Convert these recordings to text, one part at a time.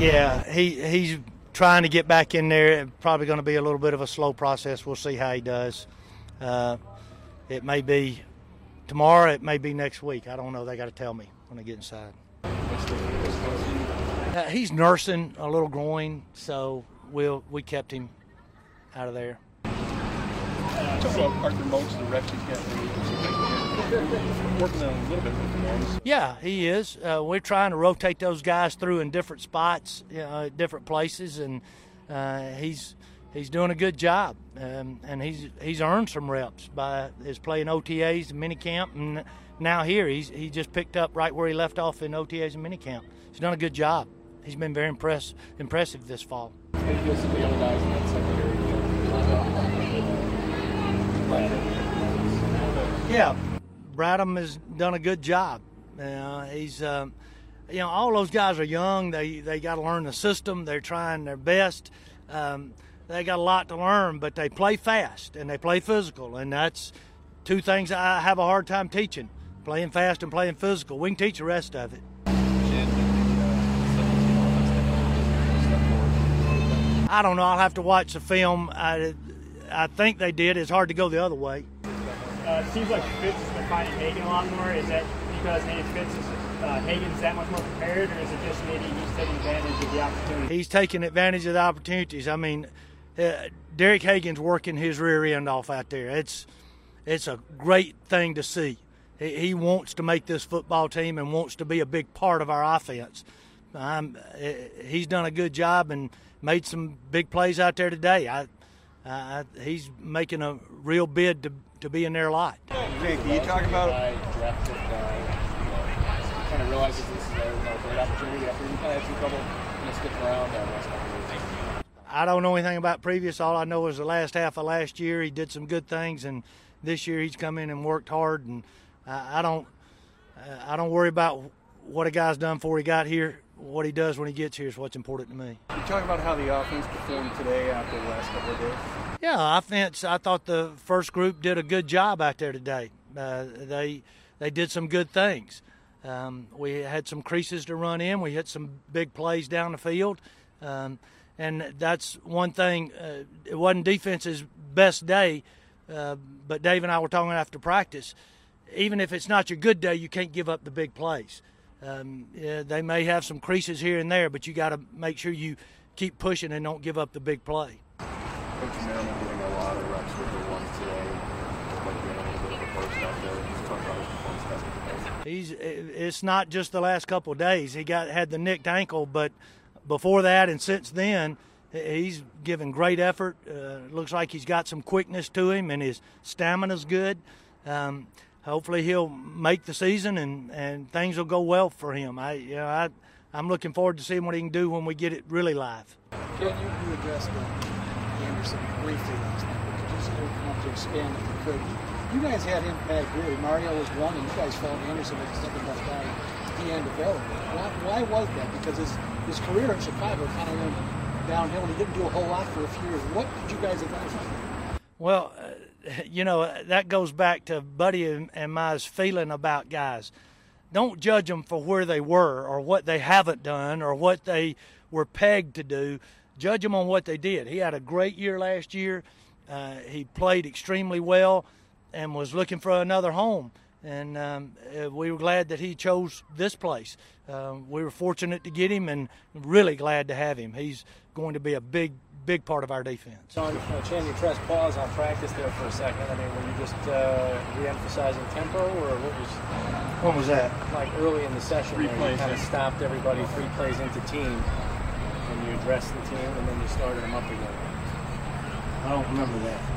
Yeah, he's trying to get back in there. Probably going to be a little bit of a slow process. We'll see how he does. It may be tomorrow. It may be next week. I don't know. They got to tell me when I get inside. He's nursing a little groin, so we kept him out of there. Talk about Arthur Moakes, the ref he's got working on a little bit with the norms. Yeah, he is. We're trying to rotate those guys through in different spots, different places, and he's doing a good job. And he's earned some reps by his playing OTAs and minicamp, and now here he just picked up right where he left off in OTAs and minicamp. He's done a good job. He's been very impressive this fall. Yeah, Bradham has done a good job. He's, all those guys are young. They got to learn the system. They're trying their best. They got a lot to learn, but they play fast and they play physical, and that's two things I have a hard time teaching: playing fast and playing physical. We can teach the rest of it. I don't know. I'll have to watch the film. I think they did. It's hard to go the other way. It seems like Fitz has been finding Hagan a lot more. Is that because maybe Hagan's that much more prepared, or is it just maybe he's taking advantage of the opportunity? He's taking advantage of the opportunities. I mean, Derek Hagan's working his rear end off out there. It's a great thing to see. He wants to make this football team and wants to be a big part of our offense. He's done a good job and made some big plays out there today. He's making a real bid to be in there a lot. Jake, can you talk about drafted, kind of realizes this is a great opportunity after you kind of had some trouble sticking around last couple of years? I don't know anything about previous. All I know is the last half of last year he did some good things, and this year he's come in and worked hard. And I don't worry about what a guy's done before he got here. What he does when he gets here is what's important to me. Can you talk about how the offense performed today after the last couple of days? Yeah, offense, I thought the first group did a good job out there today. They did some good things. We had some creases to run in. We hit some big plays down the field. And that's one thing. It wasn't defense's best day, but Dave and I were talking after practice. Even if it's not your good day, you can't give up the big plays. They may have some creases here and there, but you got to make sure you keep pushing and don't give up the big play. Coach Merriman doing a lot of reps with the ones today, like doing a little bit of a burst out there. Just talk about his performance. It's not just the last couple of days. He had the nicked ankle, but before that and since then, he's given great effort. Looks like he's got some quickness to him, and his stamina's good. Hopefully he'll make the season and things will go well for him. I'm looking forward to seeing what he can do when we get it really live. You addressed Anderson briefly last night, but could you still want to expand if you could? You guys had him back really. Mario was one, and you guys felt Anderson was the second best guy at the end available. Why was that? Because his career in Chicago kind of went downhill, and he didn't do a whole lot for a few years. What did you guys advise him? Well, that goes back to Buddy and my feeling about guys. Don't judge them for where they were or what they haven't done or what they were pegged to do. Judge them on what they did. He had a great year last year. He played extremely well and was looking for another home. And we were glad that he chose this place. We were fortunate to get him and really glad to have him. He's going to be a big part of our defense. On changing Tress pause on practice there for a second. I mean, were you just re-emphasizing tempo, or What was that? Like early in the session where you kind of stopped everybody 3 plays into team, and you addressed the team, and then you started them up again? I don't remember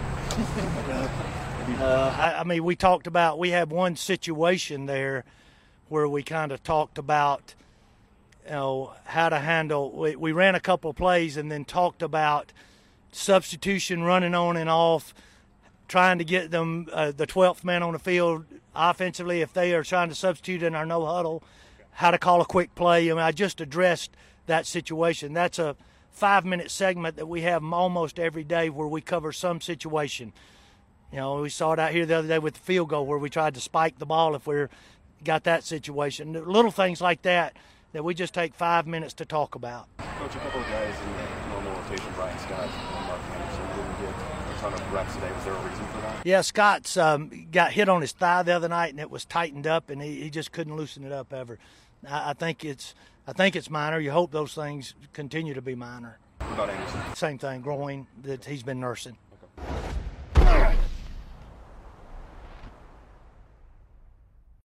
that. We had one situation there where we kind of talked about how to handle. We ran a couple of plays and then talked about substitution, running on and off, trying to get them the 12th man on the field offensively if they are trying to substitute in our no huddle, how to call a quick play. I just addressed that situation. That's a 5-minute segment that we have almost every day where we cover some situation. We saw it out here the other day with the field goal where we tried to spike the ball if we got that situation. Little things like that that we just take 5 minutes to talk about. Coach, a couple of guys in the normal rotation, Brian Scott and Mark Anderson, didn't get a ton of reps today. Was there a reason for that? Yeah, Scott's got hit on his thigh the other night, and it was tightened up, and he just couldn't loosen it up ever. I think it's minor. You hope those things continue to be minor. What about Anderson? Same thing, groin that he's been nursing.